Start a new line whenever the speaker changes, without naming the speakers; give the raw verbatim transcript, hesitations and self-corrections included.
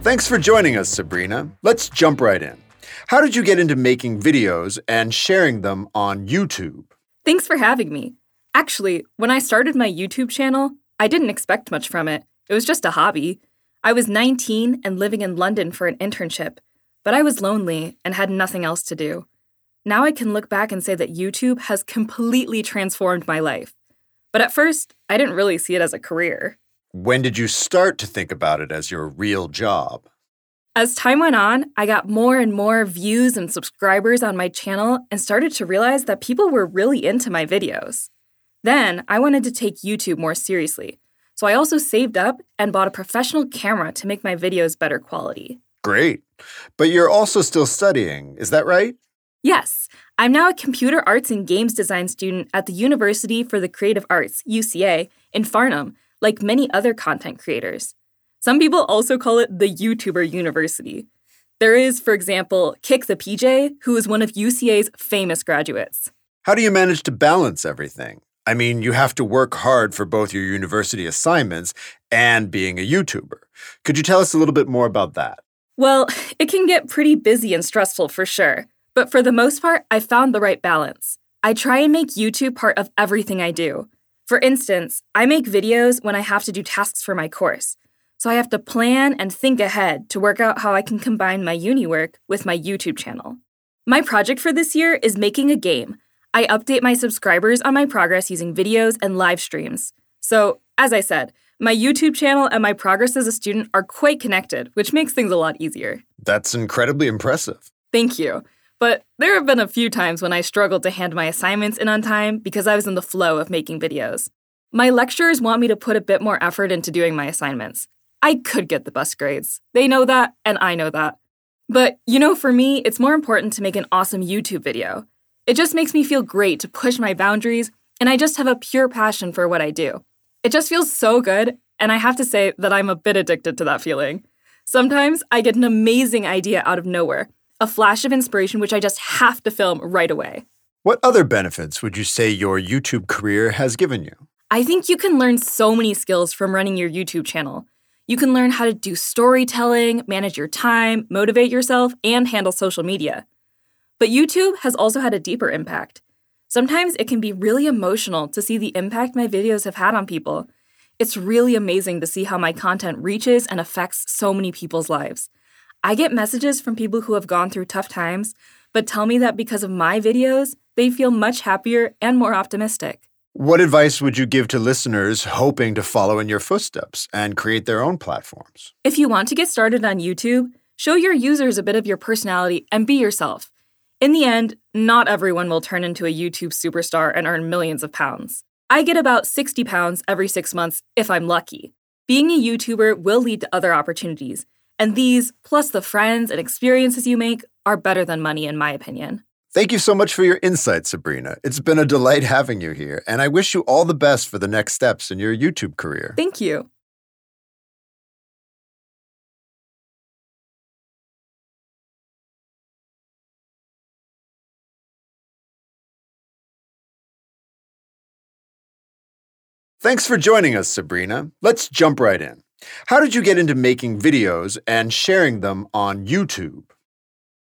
Thanks for joining us, Sabrina. Let's jump right in. How did you get into making videos and sharing them on YouTube?
Thanks for having me. Actually, when I started my YouTube channel, I didn't expect much from it. It was just a hobby. I was nineteen and living in London for an internship, but I was lonely and had nothing else to do. Now I can look back and say that YouTube has completely transformed my life. But at first, I didn't really see it as a career.
When did you start to think about it as your real job?
As time went on, I got more and more views and subscribers on my channel and started to realize that people were really into my videos. Then, I wanted to take YouTube more seriously, so I also saved up and bought a professional camera to make my videos better quality.
Great. But you're also still studying, is that right?
Yes, I'm now a computer arts and games design student at the University for the Creative Arts, U C A, in Farnham, like many other content creators. Some people also call it the YouTuber University. There is, for example, Kick the P J, who is one of U C A's famous graduates.
How do you manage to balance everything? I mean, you have to work hard for both your university assignments and being a YouTuber. Could you tell us a little bit more about that?
Well, it can get pretty busy and stressful for sure. But for the most part, I found the right balance. I try and make YouTube part of everything I do. For instance, I make videos when I have to do tasks for my course. So I have to plan and think ahead to work out how I can combine my uni work with my YouTube channel. My project for this year is making a game. I update my subscribers on my progress using videos and live streams. So, as I said, my YouTube channel and my progress as a student are quite connected, which makes things a lot easier.
That's incredibly impressive.
Thank you. But there have been a few times when I struggled to hand my assignments in on time because I was in the flow of making videos. My lecturers want me to put a bit more effort into doing my assignments. I could get the best grades. They know that, and I know that. But, you know, for me, it's more important to make an awesome YouTube video. It just makes me feel great to push my boundaries, and I just have a pure passion for what I do. It just feels so good, and I have to say that I'm a bit addicted to that feeling. Sometimes I get an amazing idea out of nowhere, a flash of inspiration which I just have to film right away.
What other benefits would you say your YouTube career has given you?
I think you can learn so many skills from running your YouTube channel. You can learn how to do storytelling, manage your time, motivate yourself, and handle social media. But YouTube has also had a deeper impact. Sometimes it can be really emotional to see the impact my videos have had on people. It's really amazing to see how my content reaches and affects so many people's lives. I get messages from people who have gone through tough times, but tell me that because of my videos, they feel much happier and more optimistic.
What advice would you give to listeners hoping to follow in your footsteps and create their own platforms?
If you want to get started on YouTube, show your users a bit of your personality and be yourself. In the end, not everyone will turn into a YouTube superstar and earn millions of pounds. I get about sixty pounds every six months if I'm lucky. Being a YouTuber will lead to other opportunities, and these, plus the friends and experiences you make, are better than money in my opinion.
Thank you so much for your insight, Sabrina. It's been a delight having you here, and I wish you all the best for the next steps in your YouTube career.
Thank you.
Thanks for joining us, Sabrina. Let's jump right in. How did you get into making videos and sharing them on YouTube?